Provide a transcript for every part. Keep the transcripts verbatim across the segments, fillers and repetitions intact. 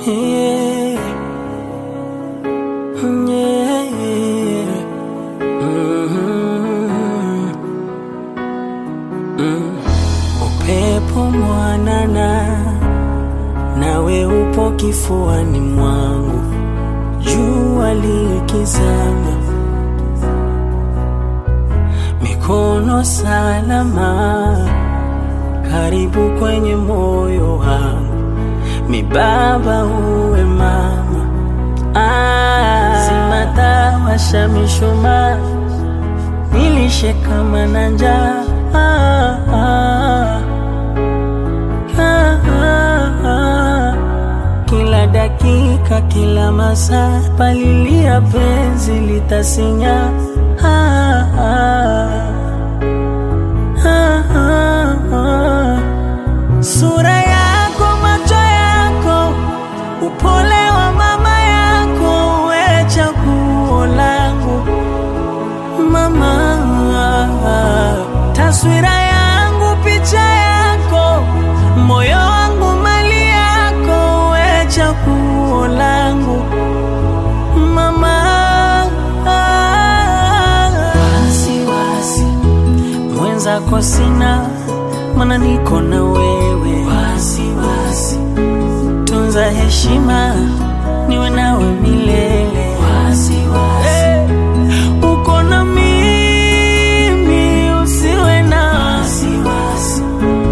Yeah. Yeah. Mm-hmm. Mm. Upepo mwanana, nawe upo kifuani mwangu, jua likizama, mikono salama, karibu kwenye moyo wangu, mi baba uwe mama. Ah, zimata washa mishumaa, nilishe kama na njaa. Ah, ah, ah, ah, ah. Kila dakika, kila masaa, palilia penzi litasinya. Ah, ah, ah, ah, ah. Sura yako, macho yako, upole wa mama yako, we chaguo langu mama. Taswira yangu, picha yako, moyo wangu mali yako, we chaguo langu mama. Wasiwasi mwenzako sina, mana niko na wewe. Wasiwasi tunza heshima, niwe nawe milele. Wasiwasi hey, uko na mimi, usiwe na wasiwasi.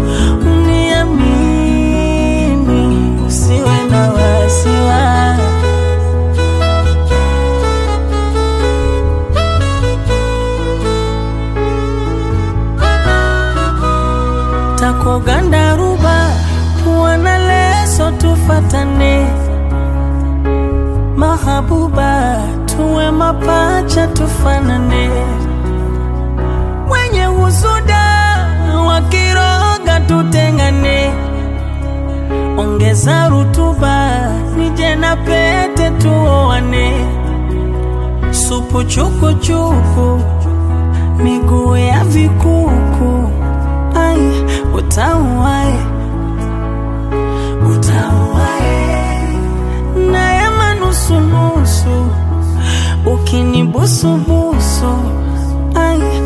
Uniamini, usiwe na wasiwasi. Tako gandaruba, puana leso tufatane. Mahabuba, tuwe mapacha tufanane. Wenye husuda, wakiroga tutengane. Ongeza rutuba, nije na pete tuoane. Supu chuku chuku, miguu ya vikuku. Ai, utawae, utawae na ya manusu nusu, ukinibusu busu. Ai,